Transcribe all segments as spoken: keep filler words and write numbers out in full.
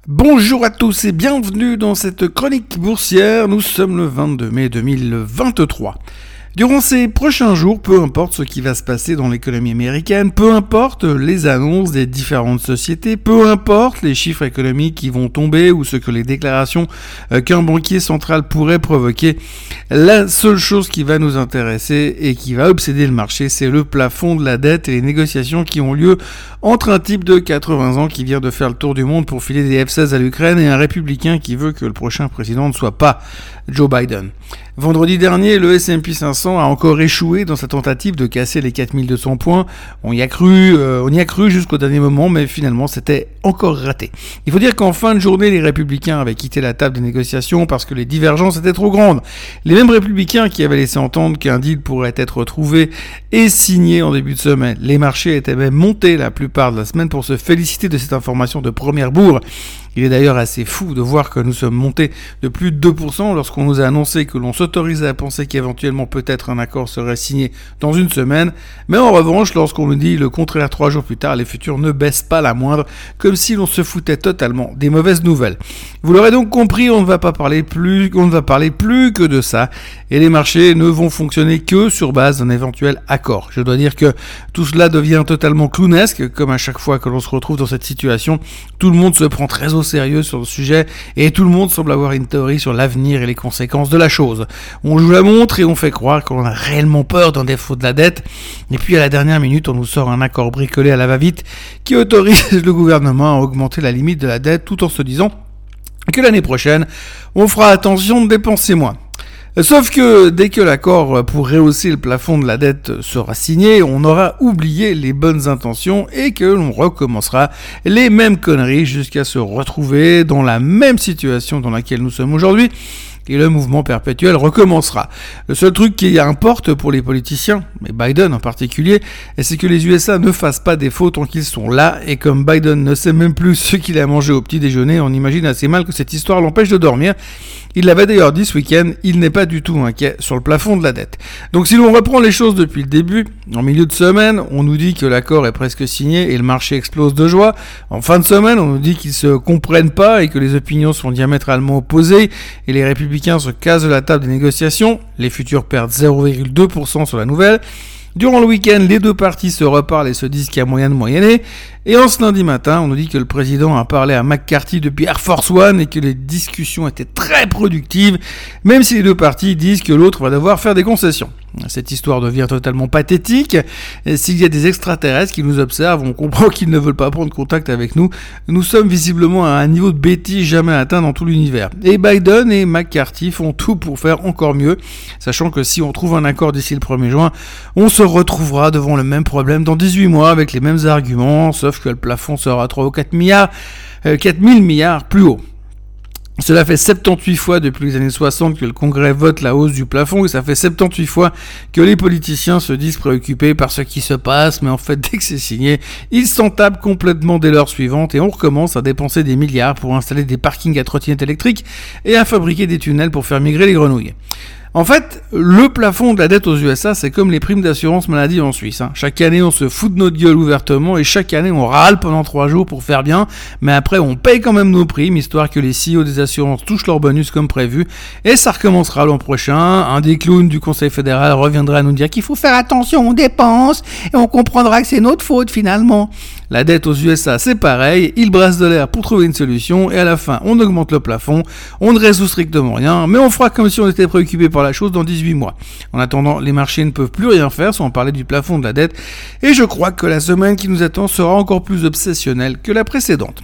Bonjour à tous et bienvenue dans cette chronique boursière. Nous sommes le vingt-deux mai deux mille vingt-trois. Durant ces prochains jours, peu importe ce qui va se passer dans l'économie américaine, peu importe les annonces des différentes sociétés, peu importe les chiffres économiques qui vont tomber ou ce que les déclarations qu'un banquier central pourrait provoquer, la seule chose qui va nous intéresser et qui va obséder le marché, c'est le plafond de la dette et les négociations qui ont lieu entre un type de quatre-vingts ans qui vient de faire le tour du monde pour filer des F seize à l'Ukraine et un républicain qui veut que le prochain président ne soit pas Joe Biden. Vendredi dernier, le S and P cinq cents a encore échoué dans sa tentative de casser les quatre mille deux cents points. On y a cru, euh, on y a cru jusqu'au dernier moment, mais finalement c'était encore raté. Il faut dire qu'en fin de journée, les républicains avaient quitté la table des négociations parce que les divergences étaient trop grandes. Les mêmes républicains qui avaient laissé entendre qu'un deal pourrait être trouvé et signé en début de semaine. Les marchés étaient même montés la plupart de la semaine pour se féliciter de cette information de première bourre. Il est d'ailleurs assez fou de voir que nous sommes montés de plus de deux pour cent lorsqu'on nous a annoncé que l'on s'autorisait à penser qu'éventuellement peut-être un accord serait signé dans une semaine. Mais en revanche, lorsqu'on nous dit le contraire trois jours plus tard, les futurs ne baissent pas la moindre, comme si l'on se foutait totalement des mauvaises nouvelles. Vous l'aurez donc compris, on ne va pas parler plus, on ne va parler plus que de ça, et les marchés ne vont fonctionner que sur base d'un éventuel accord. Je dois dire que tout cela devient totalement clownesque, comme à chaque fois que l'on se retrouve dans cette situation, tout le monde se prend très au sérieux sur le sujet et tout le monde semble avoir une théorie sur l'avenir et les conséquences de la chose. On joue la montre et on fait croire qu'on a réellement peur d'un défaut de la dette et puis à la dernière minute on nous sort un accord bricolé à la va-vite qui autorise le gouvernement à augmenter la limite de la dette tout en se disant que l'année prochaine on fera attention de dépenser moins. Sauf que dès que l'accord pour rehausser le plafond de la dette sera signé, on aura oublié les bonnes intentions et que l'on recommencera les mêmes conneries jusqu'à se retrouver dans la même situation dans laquelle nous sommes aujourd'hui. Et le mouvement perpétuel recommencera. Le seul truc qui importe pour les politiciens, mais Biden en particulier, c'est que les U S A ne fassent pas défaut tant qu'ils sont là, et comme Biden ne sait même plus ce qu'il a mangé au petit déjeuner, on imagine assez mal que cette histoire l'empêche de dormir. Il l'avait d'ailleurs dit ce week-end, il n'est pas du tout inquiet sur le plafond de la dette. Donc si l'on reprend les choses depuis le début, en milieu de semaine, on nous dit que l'accord est presque signé et le marché explose de joie. En fin de semaine, on nous dit qu'ils se comprennent pas et que les opinions sont diamétralement opposées et les républicains se cassent de la table des négociations. Les futurs perdent zéro virgule deux pour cent sur la nouvelle. Durant le week-end, les deux parties se reparlent et se disent qu'il y a moyen de moyenner. Et en ce lundi matin, on nous dit que le président a parlé à McCarthy depuis Air Force One et que les discussions étaient très productives, même si les deux parties disent que l'autre va devoir faire des concessions. Cette histoire devient totalement pathétique. Et s'il y a des extraterrestres qui nous observent, on comprend qu'ils ne veulent pas prendre contact avec nous. Nous sommes visiblement à un niveau de bêtise jamais atteint dans tout l'univers. Et Biden et McCarthy font tout pour faire encore mieux, sachant que si on trouve un accord d'ici le premier juin, on se retrouvera devant le même problème dans dix-huit mois avec les mêmes arguments, sauf que le plafond sera trois ou quatre milliards, euh, quatre mille milliards plus haut. Cela fait soixante-dix-huit fois depuis les années soixante que le Congrès vote la hausse du plafond et ça fait soixante-dix-huit fois que les politiciens se disent préoccupés par ce qui se passe, mais en fait dès que c'est signé, ils s'en tapent complètement dès l'heure suivante et on recommence à dépenser des milliards pour installer des parkings à trottinettes électriques et à fabriquer des tunnels pour faire migrer les grenouilles. En fait, le plafond de la dette aux U S A, c'est comme les primes d'assurance maladie en Suisse. Hein. Chaque année, on se fout de notre gueule ouvertement et chaque année, on râle pendant trois jours pour faire bien. Mais après, on paye quand même nos primes, histoire que les C E O des assurances touchent leur bonus comme prévu. Et ça recommencera l'an prochain. Un des clowns du Conseil fédéral reviendra à nous dire qu'il faut faire attention aux dépenses et on comprendra que c'est notre faute finalement. La dette aux U S A, c'est pareil. Ils brassent de l'air pour trouver une solution et à la fin, on augmente le plafond. On ne résout strictement rien, mais on fera comme si on était préoccupé par la chose dans dix-huit mois. En attendant, les marchés ne peuvent plus rien faire sans parler du plafond de la dette et je crois que la semaine qui nous attend sera encore plus obsessionnelle que la précédente.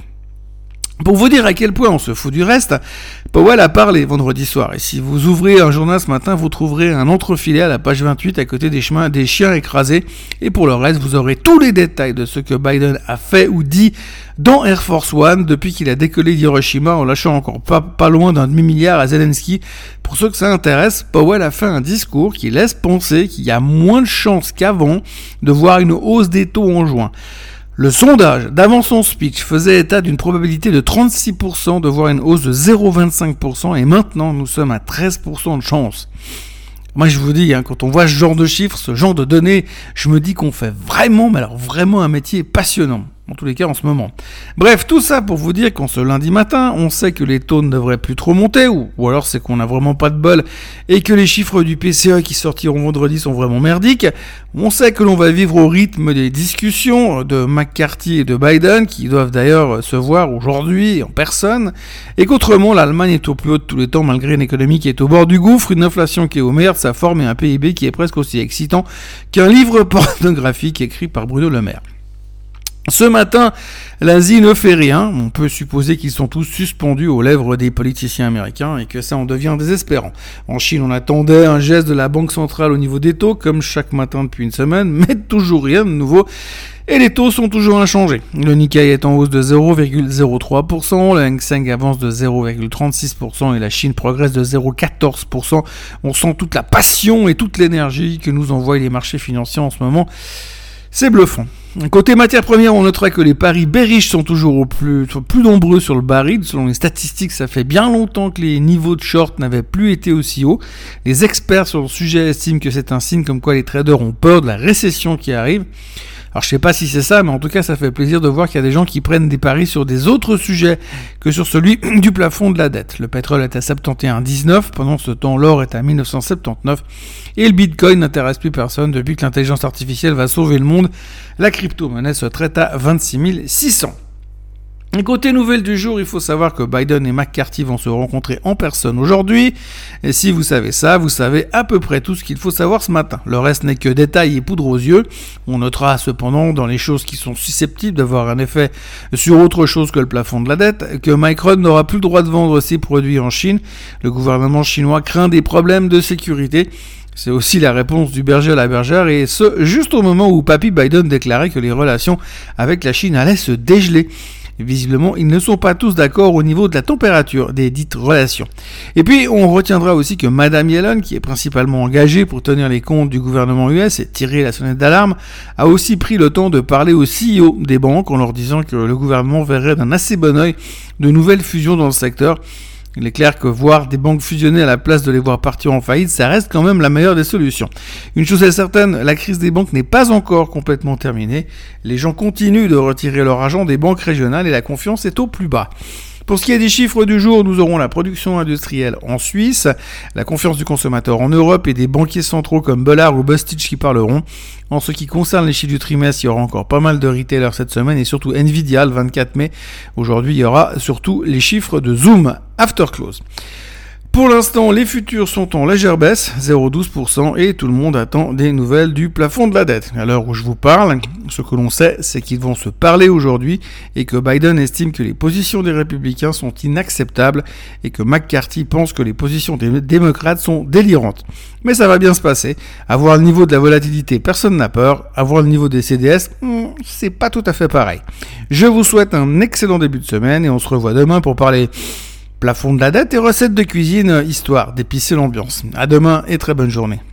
Pour vous dire à quel point on se fout du reste, Powell a parlé vendredi soir. Et si vous ouvrez un journal ce matin, vous trouverez un entrefilet à la page vingt-huit à côté des chemins des chiens écrasés. Et pour le reste, vous aurez tous les détails de ce que Biden a fait ou dit dans Air Force One depuis qu'il a décollé d'Hiroshima en lâchant encore pas, pas loin d'un demi-milliard à Zelensky. Pour ceux que ça intéresse, Powell a fait un discours qui laisse penser qu'il y a moins de chances qu'avant de voir une hausse des taux en juin. Le sondage d'avant son speech faisait état d'une probabilité de trente-six pour cent de voir une hausse de zéro virgule vingt-cinq pour cent et maintenant nous sommes à treize pour cent de chance. Moi je vous dis, hein, quand on voit ce genre de chiffres, ce genre de données, je me dis qu'on fait vraiment, mais alors vraiment un métier passionnant. en tous les cas en ce moment. Bref, tout ça pour vous dire qu'en ce lundi matin, on sait que les taux ne devraient plus trop monter, ou, ou alors c'est qu'on n'a vraiment pas de bol, et que les chiffres du P C E qui sortiront vendredi sont vraiment merdiques. On sait que l'on va vivre au rythme des discussions de McCarthy et de Biden, qui doivent d'ailleurs se voir aujourd'hui en personne, et qu'autrement l'Allemagne est au plus haut de tous les temps malgré une économie qui est au bord du gouffre, une inflation qui est au meilleur de sa forme et un P I B qui est presque aussi excitant qu'un livre pornographique écrit par Bruno Le Maire. Ce matin, l'Asie ne fait rien. On peut supposer qu'ils sont tous suspendus aux lèvres des politiciens américains et que ça en devient désespérant. En Chine, on attendait un geste de la Banque centrale au niveau des taux, comme chaque matin depuis une semaine, mais toujours rien de nouveau. Et les taux sont toujours inchangés. Le Nikkei est en hausse de zéro virgule zéro trois pour cent, le Hang Seng avance de zéro virgule trente-six pour cent et la Chine progresse de zéro virgule quatorze pour cent. On sent toute la passion et toute l'énergie que nous envoient les marchés financiers en ce moment. C'est bluffant. Côté matières premières, on notera que les paris bearish sont toujours au plus, plus nombreux sur le baril. Selon les statistiques, ça fait bien longtemps que les niveaux de short n'avaient plus été aussi hauts. Les experts sur le sujet estiment que c'est un signe comme quoi les traders ont peur de la récession qui arrive. Alors je sais pas si c'est ça, mais en tout cas ça fait plaisir de voir qu'il y a des gens qui prennent des paris sur des autres sujets que sur celui du plafond de la dette. Le pétrole est à soixante et un virgule dix-neuf, pendant ce temps l'or est à mille neuf cent soixante-dix-neuf et le bitcoin n'intéresse plus personne depuis que l'intelligence artificielle va sauver le monde. La crypto-monnaie se traite à vingt-six mille six cents. Et côté nouvelle du jour, il faut savoir que Biden et McCarthy vont se rencontrer en personne aujourd'hui. Et si vous savez ça, vous savez à peu près tout ce qu'il faut savoir ce matin. Le reste n'est que détails et poudre aux yeux. On notera cependant dans les choses qui sont susceptibles d'avoir un effet sur autre chose que le plafond de la dette, que Micron n'aura plus le droit de vendre ses produits en Chine. Le gouvernement chinois craint des problèmes de sécurité. C'est aussi la réponse du berger à la bergère, et ce, juste au moment où Papy Biden déclarait que les relations avec la Chine allaient se dégeler. Et visiblement, ils ne sont pas tous d'accord au niveau de la température des dites relations. Et puis, on retiendra aussi que Madame Yellen, qui est principalement engagée pour tenir les comptes du gouvernement U S et tirer la sonnette d'alarme, a aussi pris le temps de parler aux C E O des banques en leur disant que le gouvernement verrait d'un assez bon œil de nouvelles fusions dans le secteur. Il est clair que voir des banques fusionner à la place de les voir partir en faillite, ça reste quand même la meilleure des solutions. Une chose est certaine, la crise des banques n'est pas encore complètement terminée. Les gens continuent de retirer leur argent des banques régionales et la confiance est au plus bas. Pour ce qui est des chiffres du jour, nous aurons la production industrielle en Suisse, la confiance du consommateur en Europe et des banquiers centraux comme Bollard ou Bostich qui parleront. En ce qui concerne les chiffres du trimestre, il y aura encore pas mal de retailers cette semaine et surtout Nvidia le vingt-quatre mai. Aujourd'hui, il y aura surtout les chiffres de Zoom after close. Pour l'instant, les futurs sont en légère baisse, zéro virgule douze pour cent, et tout le monde attend des nouvelles du plafond de la dette. À l'heure où je vous parle, ce que l'on sait, c'est qu'ils vont se parler aujourd'hui et que Biden estime que les positions des républicains sont inacceptables et que McCarthy pense que les positions des démocrates sont délirantes. Mais ça va bien se passer. Avoir le niveau de la volatilité, personne n'a peur. Avoir le niveau des C D S, c'est pas tout à fait pareil. Je vous souhaite un excellent début de semaine et on se revoit demain pour parler plafond de la dette et recettes de cuisine, histoire d'épicer l'ambiance. À demain et très bonne journée.